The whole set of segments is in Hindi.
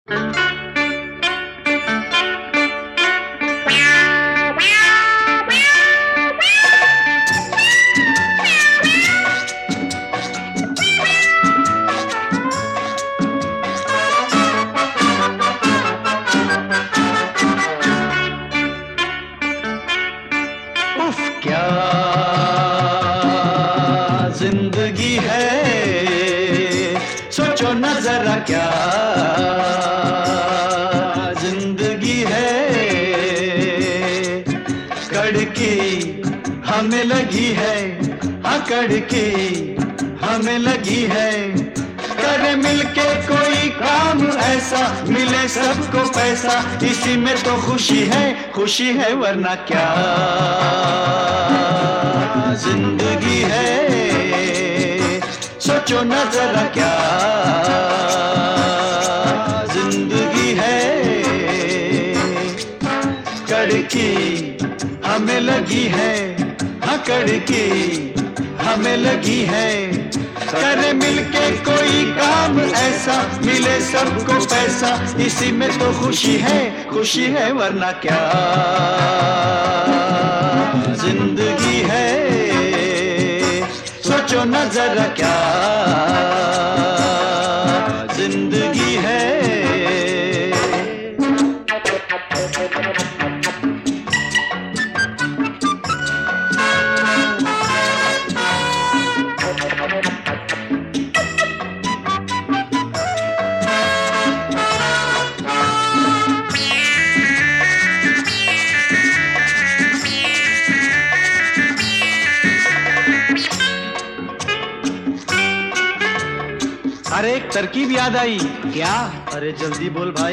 क्या जिंदगी है, सोचो न जरा क्या जिंदगी है। कड़की हमें लगी है, हाँ कड़की हमें लगी है। करे मिलके कोई काम ऐसा, मिले सबको पैसा, इसी में तो खुशी है वरना क्या जिंदगी है। सोचो न जरा क्या जिंदगी है। कड़की हमें लगी है, हाँ कड़की हमें लगी है। करे मिलके कोई काम ऐसा, मिले सबको पैसा, इसी में तो खुशी है वरना क्या जिंदगी है। सोचो न जरा क्या जिंदगी है। अरे एक तरकीब याद आई। क्या? अरे जल्दी बोल भाई।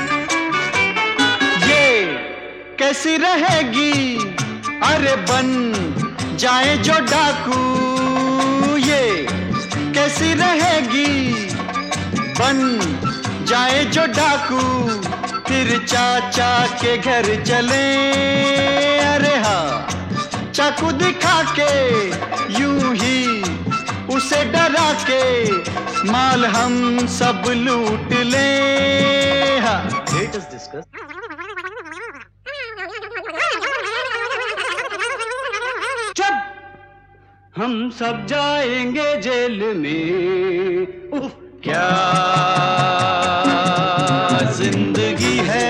ये कैसी रहेगी, अरे बन जाए जो डाकू। ये कैसी रहेगी, बन जाए जो डाकू। फिर चाचा के घर चले, अरे हाँ चाकू दिखा के, यूं ही उसे डरा के, माल हम सब लूट ले। Let us discuss. चुप! हम सब जाएंगे जेल में। उफ, क्या जिंदगी है,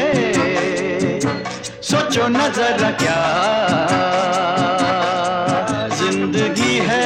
सोचो न जरा क्या जिंदगी है।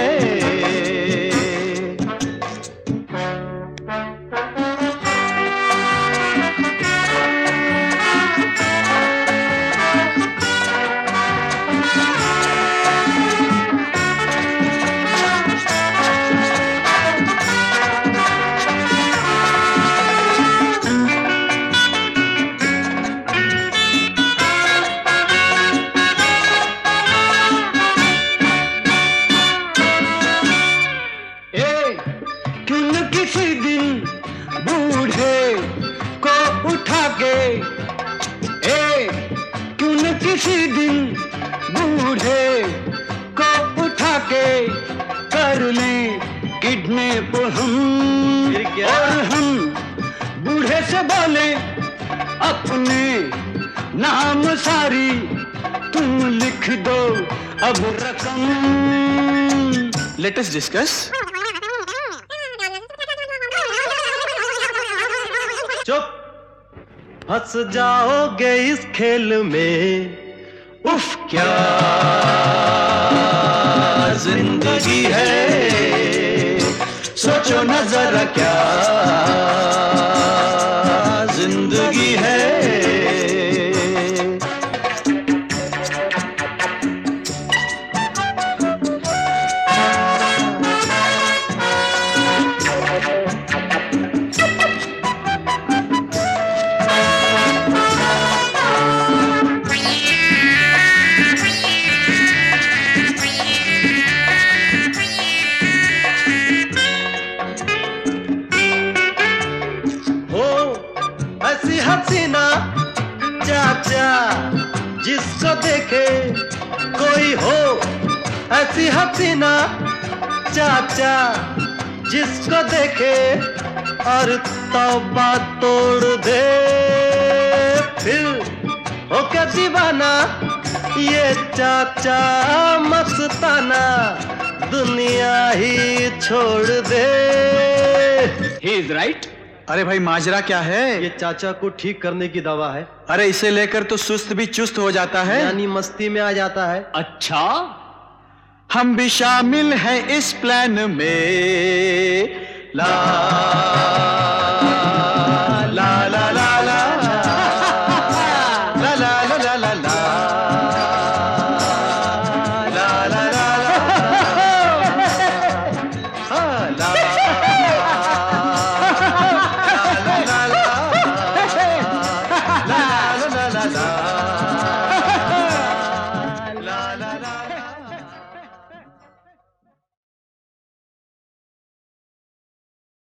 किसी दिन बूढ़े को उठा के, क्यों न किसी दिन बूढ़े को उठा के कर लें किडनैप हम। और हम बूढ़े से बोले अपने नाम सारी, तुम लिख दो अब रकम। Let us discuss. चुप! फंस जाओगे इस खेल में। उफ, क्या जिंदगी है, सोचो न जरा क्या जिंदगी है। हसीना चाचा जिसको देखे कोई हो, ऐसी हसीना चाचा जिसको देखे और तौबा तोड़ दे, फिर होके दीवाना ये चाचा मस्ताना दुनिया ही छोड़ दे। He is right. अरे भाई माजरा क्या है? ये चाचा को ठीक करने की दवा है। अरे इसे लेकर तो सुस्त भी चुस्त हो जाता है, यानी मस्ती में आ जाता है। अच्छा, हम भी शामिल हैं इस प्लान में। ला